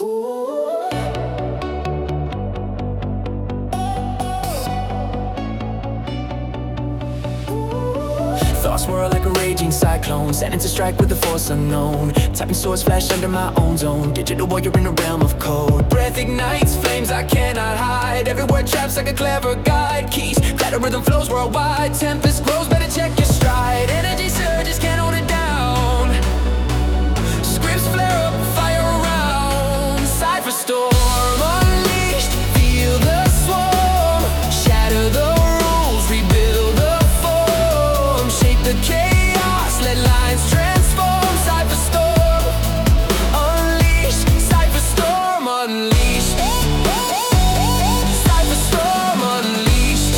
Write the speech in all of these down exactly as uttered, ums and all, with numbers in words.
Thoughts swirl like a raging cyclone, sent to strike with the force unknown. Typing swords flash under my own zone. Digital warrior in a realm of code. Breath ignites flames I cannot hide. Every word traps like a clever guide. Keys, clatter rhythm flows worldwide. Tempest grows, better check your stride. Energy surges, can't hold it down. Scripts flare up, fire around. Cypher storm unleashed, feel the swarm. Shatter the rules, rebuild the form. Shape the chaos, let lines transform. Cypher storm unleashed, Cypher storm unleashed. Cypher storm unleashed.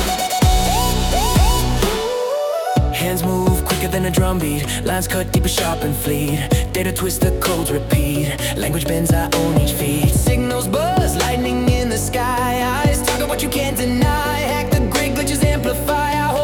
Hands move quicker than a drumbeat. Lines cut deeper, sharp and fleet. Data twist, the codes repeat. Language bends, I own each feat. Signals buzz, lightning in the sky. Eyes target what you can't deny. Hack the grid, glitches amplify. I